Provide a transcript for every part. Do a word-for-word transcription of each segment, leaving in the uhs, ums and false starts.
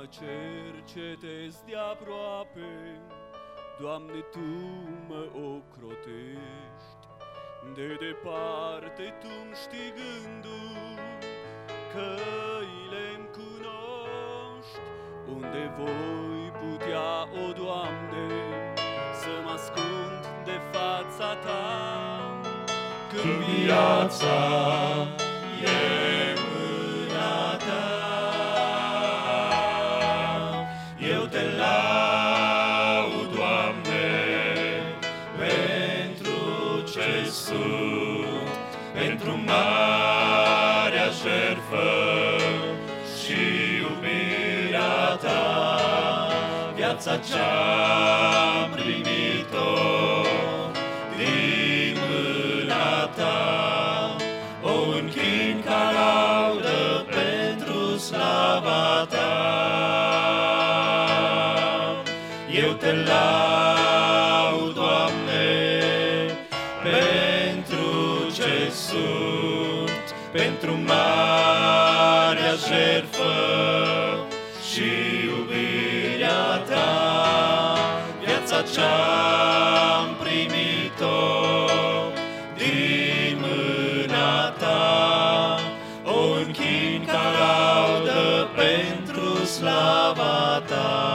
cercetez de-aproape, Doamne, Tu mă ocrotești. De departe Tu-mi știi gândul, căile-mi cunoști. Unde voi putea, o Doamne, să mă ascund de fața Ta? Când viața e mâna Ta, eu Te laud, Doamne, pentru ce sunt, pentru marea jertfă și iubirea Ta. Viața ce-am primit-o din mâna Ta, o închin ca laudă pentru slava Ta. Eu Te laud, Doamne, pentru ce sunt, pentru marea jertfă și iubirea Ta. Viața ce-am primit-o din mâna Ta, o închin ca laudă pentru slava Ta.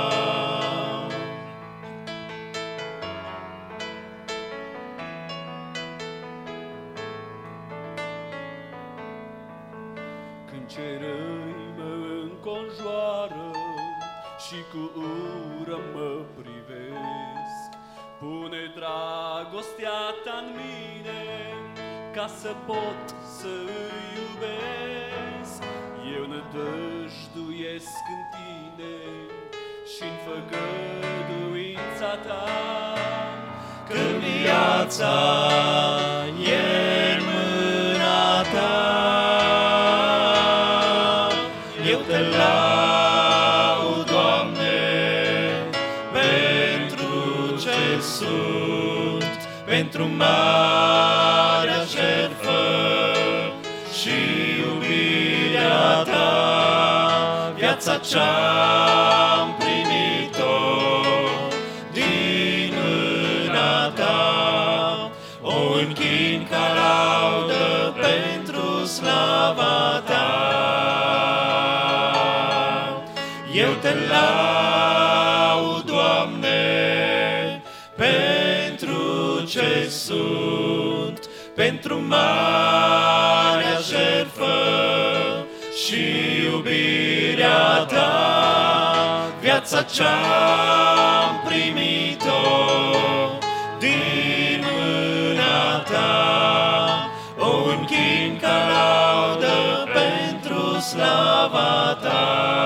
Când cerăi mă înconjoară și cu ură mă privesc, pune dragostea Ta-n mine ca să pot să îi iubesc. Eu nădăjduiesc în Tine și-n făgăduința Ta. Când viața e în mâna Ta, eu Te laud, Doamne, pentru ce sunt, pentru marea jertfă și iubirea Ta. Viața ce-am primit-o din mâna Ta, o închin ca laudă pentru slava Ta. Eu Te laud, Doamne, pentru ce sunt, pentru marea jertfă și iubirea Ta. Viața ce-am primit-o din mâna Ta, o închin ca laudă pentru slava Ta.